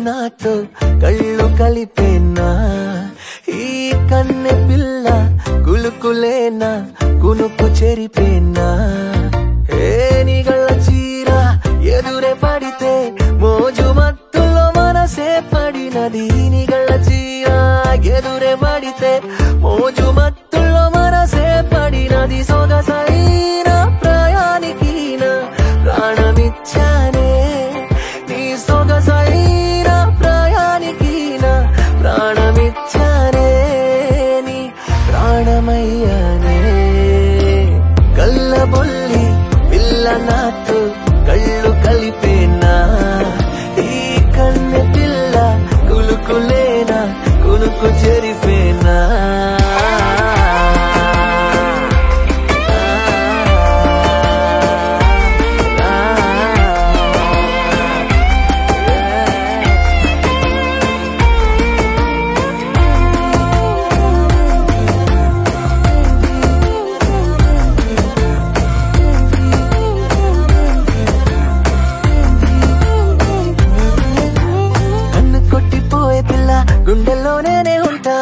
నాతో కళ్ళు కలిపేనా ఈ కన్నె పిల్ల కులుకులేనా కునుకు చెరిపేనా ఏ నిగళ్ళ చీర ఎదురే పడితే మోజు మత్తులో మనసే పడినది నిగళ్ళ చీర ఎదురే పడితే మోజు మత్తులో మనసే పడినది సొగసైన ప్రయాణికి నా ప్రాణమిచ్చానే నీ సొగసైన ప్రయాణికి నా ప్రాణమిచ్చానే నీ ప్రాణమయ్యానే కళ్ళబొల్లి పిల్ల నాతో కళ్ళు కలిపేనా ఈ కన్నె పిల్ల కులుకులేనా కునుకు చెరిపేనా గుండెల్లోనే ఉంటా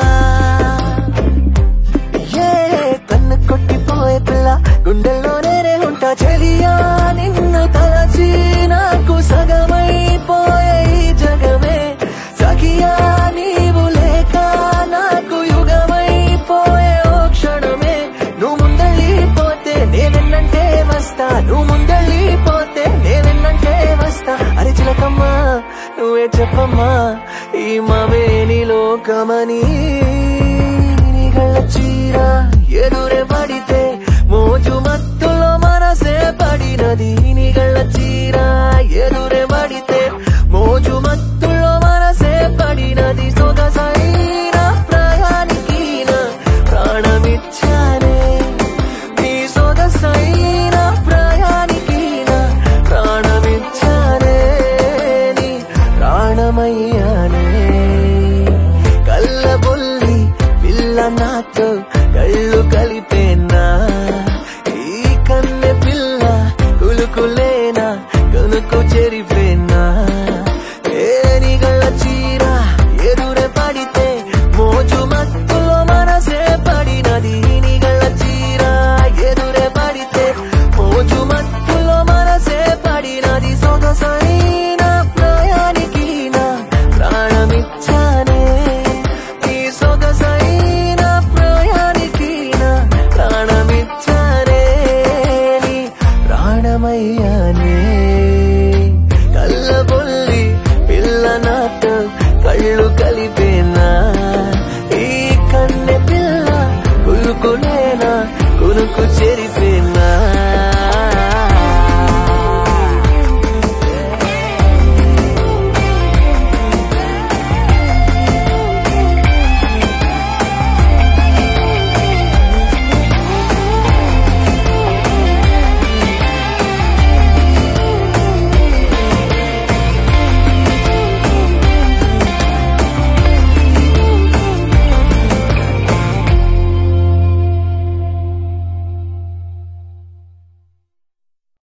ఏ కన్ను కొట్టిపోయే పిల్ల గుండెల్లోనే ఉంటా చెలియా నిన్ను తలచి నాకు సగమైపోయే ఈ జగమే సఖియా నీవు లేక నాకు యుగమైపోయే ఓ క్షణమే నువ్వు ముందళ్ళిపోతే నేనెన్నంటే వస్తా నువ్వు ముందళ్ళిపోతే నేనెన్నంటే వస్తా అరి చిలకమ్మా నువ్వే చెప్పమ్మా ఈ మవేని లోకమని నిగళ్ళ చీర ఎదురే పడితే మోజు మత్తులో మనసే పడినది నిగళ్ళ చీర ఎదురే పడితే మోజు మత్తులో మనసే పడినది సొగసైన ప్రయాణికి నా ప్రాణమిచ్చానే నీ సొగసైన ప్రయాణికి నా ప్రాణమిచ్చానే నీ ప్రాణమయ్యా